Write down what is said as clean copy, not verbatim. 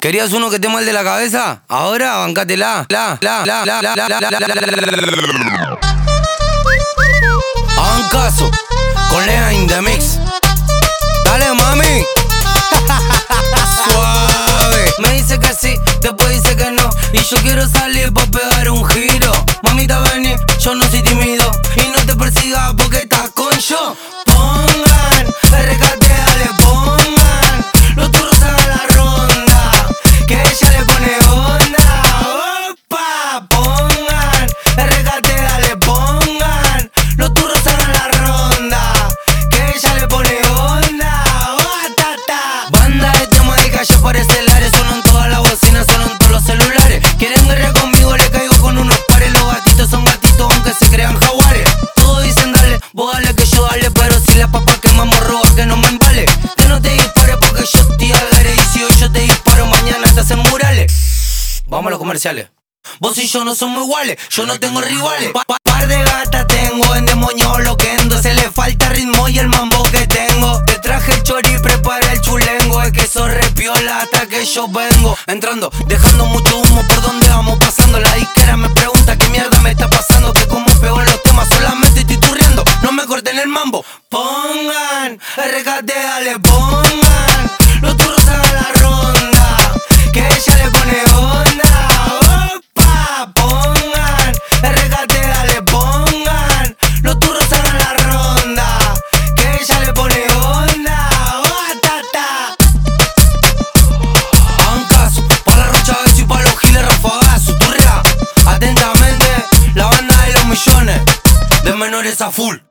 ¿Querías uno que te mal de la cabeza? Ahora bancátela. Hagan caso con Lea in the mix. Dale, mami. Suave. Me dice que sí, después dice que no. Y yo quiero salir pa' pegar un giro. Mamita, vení, yo no soy tímido. Y no te persigas porque estás con yo. Pongan, RKT, dale, pongan. Los turros hagan la ronda, que ella le pone onda. Opa, pongan, RKT, dale, pongan. Los turros hagan la ronda, que ella le pone onda. Banda de temas de calle por estelares, suenan todas las bocinas, suenan todos los celulares. Quieren guerra conmigo, le caigo con unos pares. Los gatitos son gatitos aunque se crean jaguares. Todos dicen dale, vos dale que yo dale. Pero si la papa quemamos roba que no me embale. Que no te dispare porque yo estoy al aire. Y si hoy yo te disparo mañana te hacen murales. Vamos a los comerciales. Vos y yo no somos iguales, yo no tengo rivales. Par de gatas tengo, en demonio loquendo. Se le falta ritmo y el mambo que tengo. Te traje el chori, prepara el chulengo. Es que sos repiola hasta que yo vengo. Entrando, dejando mucho humo por donde vamos pasando. La disquera me pregunta qué mierda me está pasando. Que como pego en los temas solamente estoy turriendo. No me corten el mambo. Pongan, RKT, dale, pongan. Los turros hagan la ronda, que ella le pone onda. Pongan, RKT, dale, pongan. Los turros hagan la ronda, que ella le pone onda. Hagan caso, pa' la Rocha Beso y pa' los giles rafagazo. Turrea, atentamente, la banda de los millones, de menores a full.